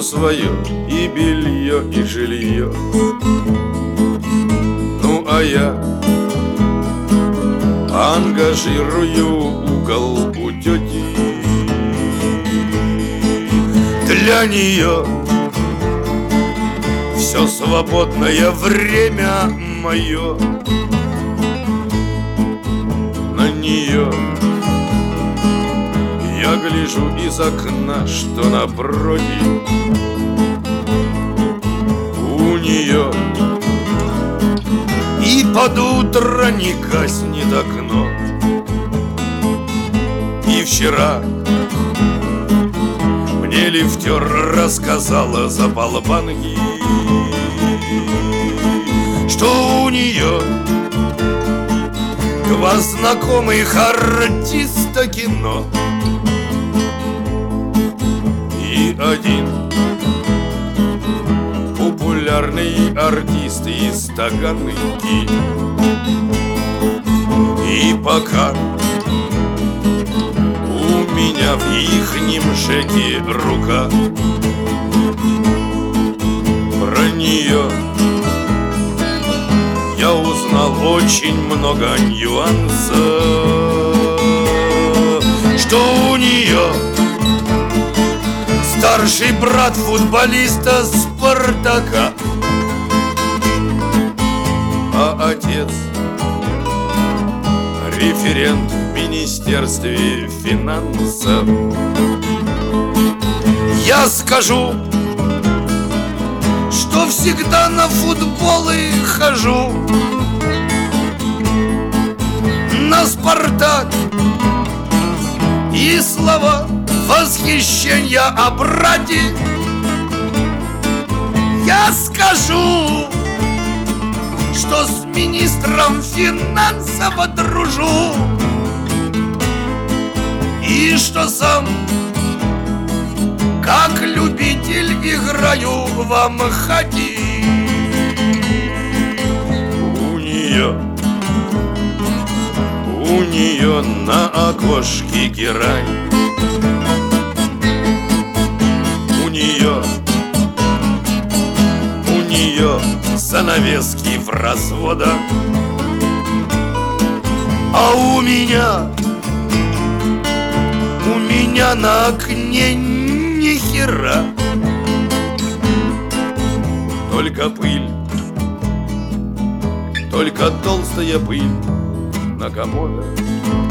свое и белье, и жилье. Ну а я ангажирую угол у тети. Для нее все свободное время мое. На нее я гляжу из окна, что напротив. У нее и под утро не гаснет окно. И вчера мне лифтер рассказала за полбанки, что у нее два знакомых артиста кино. И один популярный артист из Таганки. И пока у меня в ихнем шеке рука, про нее я узнал очень много нюансов, что у нее старший брат футболиста Спартака, а отец референт в Министерстве финансов. Я скажу, что всегда на футболы хожу, на Спартак, и слова восхищения о брате я скажу, что с министром финансов дружу, и что сам как любитель играю в Амхате. У нее на окошке герань. У нее занавески в разводах. А у меня на окне ни хера, только пыль, только толстая пыль на комодах.